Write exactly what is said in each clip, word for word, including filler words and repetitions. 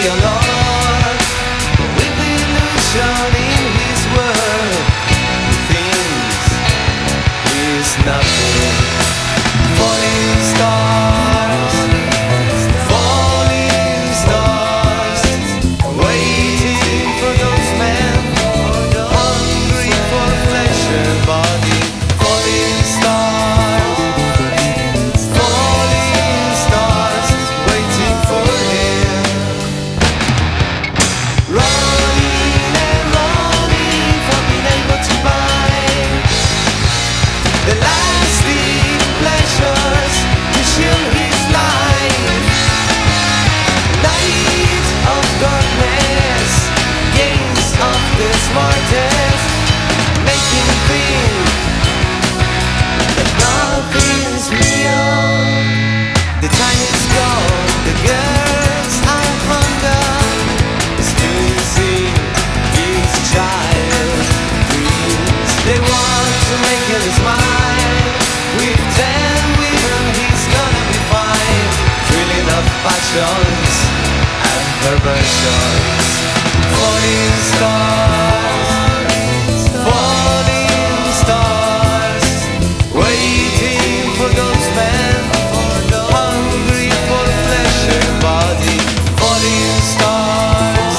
your Lord, with illusion in His word. Things is nothing. Falling stars, falling stars, waiting for those men hungry for flesh and body. Falling stars, falling stars, waiting for Him. Running and running for being able to buy the lasting pleasures to shield His life. Light of darkness, gains of the smartest, making think that nothing's real. The time is gone, the girls are hunger is to see these child dreams. They want to make him smile. With ten women he's gonna be fine. Thrilling of passions and perversions. Falling stars, falling stars, waiting for those men hungry for flesh and body. Falling stars,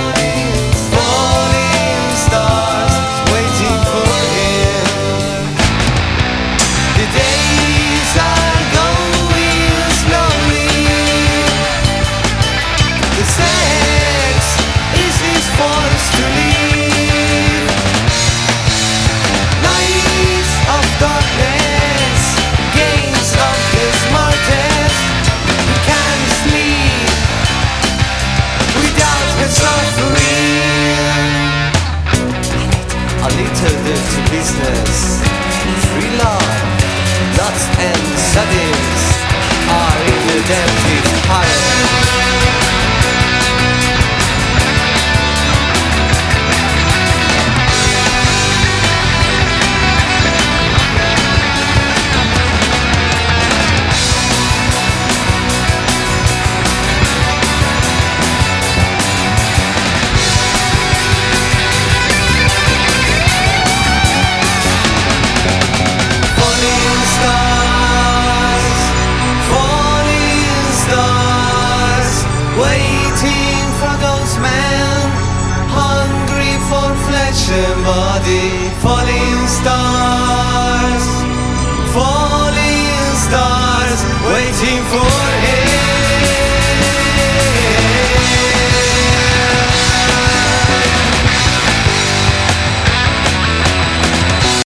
falling stars, waiting for Him. The days are going slowly. The sex is His force to leave. Nights of darkness, gains of the smartest. He can't sleep without her suffering. A little dirty business, free love, nuts and sardines are in the depths